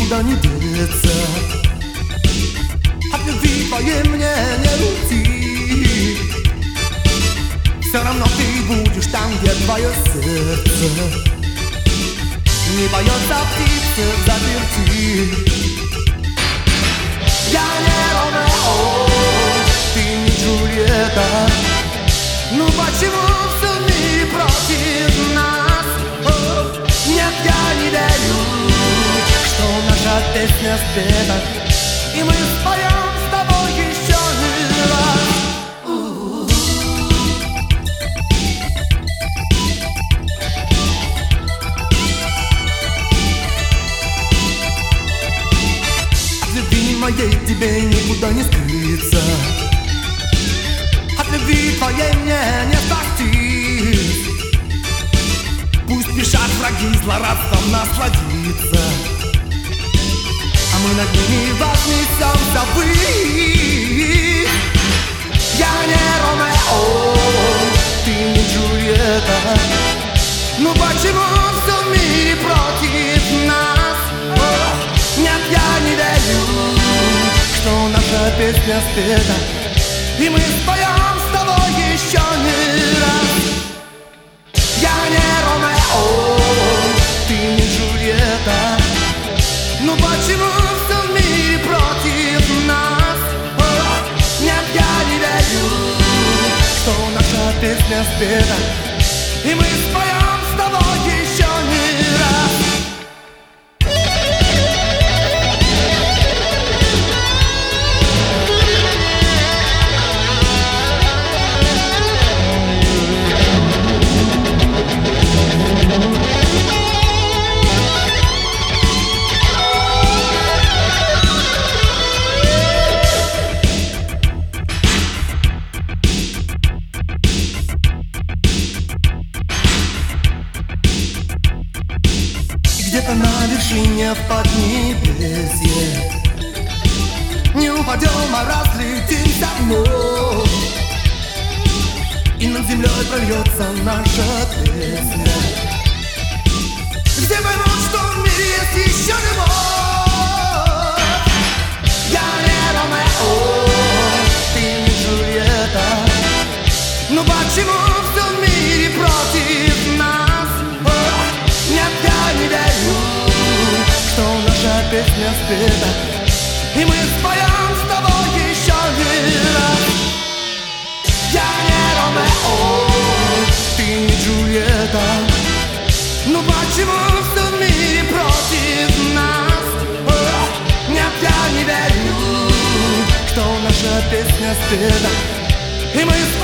никуда не деться. От любви твоей мне не уйти. Все равно ты будешь там, где твое сердце. Не боется птицы заперти. Я не Ромео, ты не Джульетта. Ну почему все в мире против нас? Нет, я не верю, что наша песня спета, и мы споем с тобой еще не раз. От любви моей тебе никуда не скрыться. От любви твоей мне не спастись. Пусть спешат враги злорадством насладиться, а мы над ними вознесемся ввысь. Я не Ромео, ты не Джульетта. Ну почему все в мире против нас? Нет, я не верю, что наша песня спета, и мы споем с тобой еще не раз. Я не Ромео, ты не Джульетта. Ну почему все в мире против нас? Нет, я не верю, что наша песня спета, и мы споем с тобой еще не раз. Где-то на вершине в поднебесье не упадем, а разлетимся вновь, и над землей прольется наша песня. Где поймут, что в мире есть еще любовь. Я не Ромео, ты не Джульетта. Ну почему все в мире против нас? Нет, я не верю, что наша песня спета, и мы споем с тобой еще не раз. Я не Ромео, ты не Джульетта. Ну почему все в мире против нас? Нет, я не верю, что наша песня спета, и мы